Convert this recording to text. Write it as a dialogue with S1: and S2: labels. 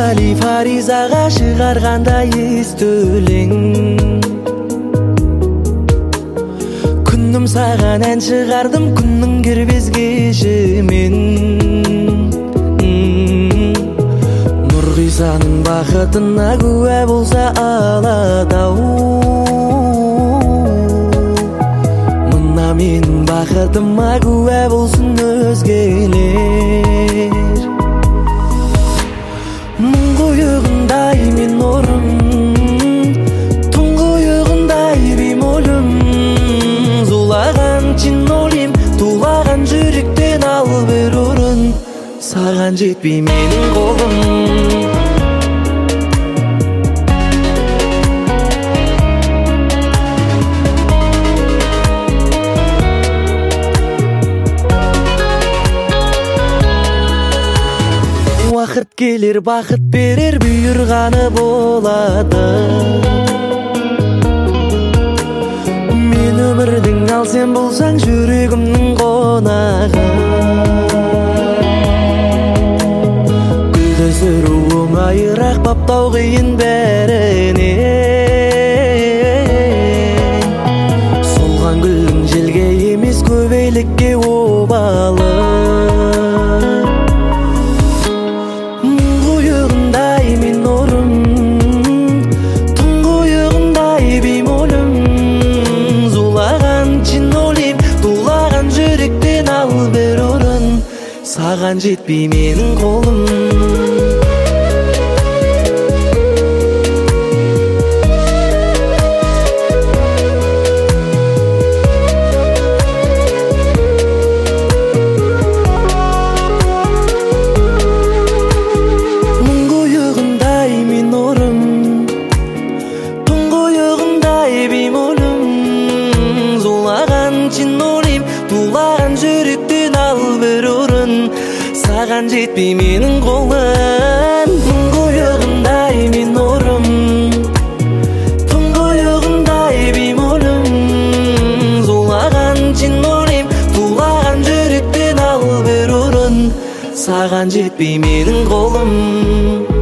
S1: Али Фаризага чыгаргандай эстөө элең. Күнүм саган ән чыгардым, күнүң кирбес кешемен. Нургыйсанын бакытына күбө болса Алатау. Мына менин бакытыма күбө болсун өзгелер. Мұңғойығындай мен орым, тұңғойығындай беймолым. Зулаған чин олим, тулаған жүректен ал бір орын. Саған жетпей менің қолым. Вақыт келер, бақыт берер, бұйырғаны болады. Мен өмірдің, ал сен болсаң жүрегімнің қонағы. Гүлді сүру оңайырақ, баптау қиын бәріне. Солған гүлің желге емес, көбейлікке обалы. Саған жетпей менің қолым. Мұңғойығындай мен орым, тұңғойығындай беймолым. Зулаған чин олим, тулаған жүректен ал бір орын. Саған жетпей менің қолым. Мұңғойығындай мен орым, тұңғойығындай беймолым. Зулаған чин олим, тулаған жүректен ал бір орын. Саған жетпей менің қолым.